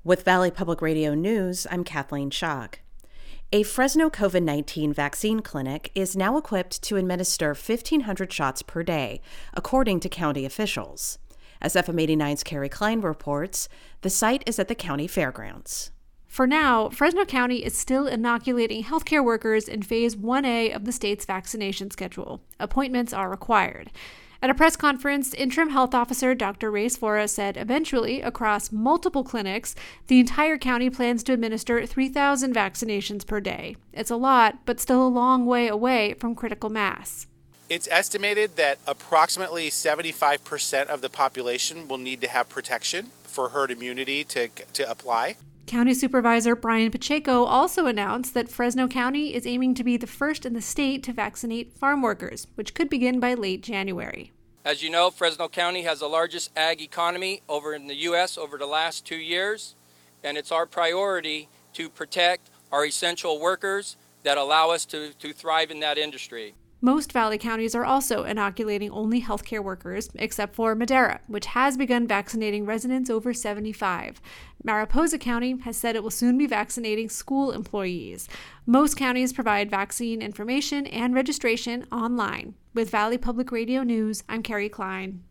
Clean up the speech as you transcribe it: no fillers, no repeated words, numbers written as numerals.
With Valley Public Radio News, I'm Kathleen Schock. A Fresno COVID-19 vaccine clinic is now equipped to administer 1,500 shots per day, according to county officials. As FM 89's Carrie Klein reports, the site is at the county fairgrounds. For now, Fresno County is still inoculating healthcare workers in Phase 1A of the state's vaccination schedule. Appointments are required. At a press conference, Interim Health Officer Dr. Reyes Fora said eventually, across multiple clinics, the entire county plans to administer 3,000 vaccinations per day. It's a lot, but still a long way away from critical mass. It's estimated that approximately 75% of the population will need to have protection for herd immunity to apply. County Supervisor Brian Pacheco also announced that Fresno County is aiming to be the first in the state to vaccinate farm workers, which could begin by late January. As you know, Fresno County has the largest ag economy over in the U.S. over the last 2 years, and it's our priority to protect our essential workers that allow us to thrive in that industry. Most Valley counties are also inoculating only healthcare workers, except for Madera, which has begun vaccinating residents over 75. Mariposa County has said it will soon be vaccinating school employees. Most counties provide vaccine information and registration online. With Valley Public Radio News, I'm Carrie Klein.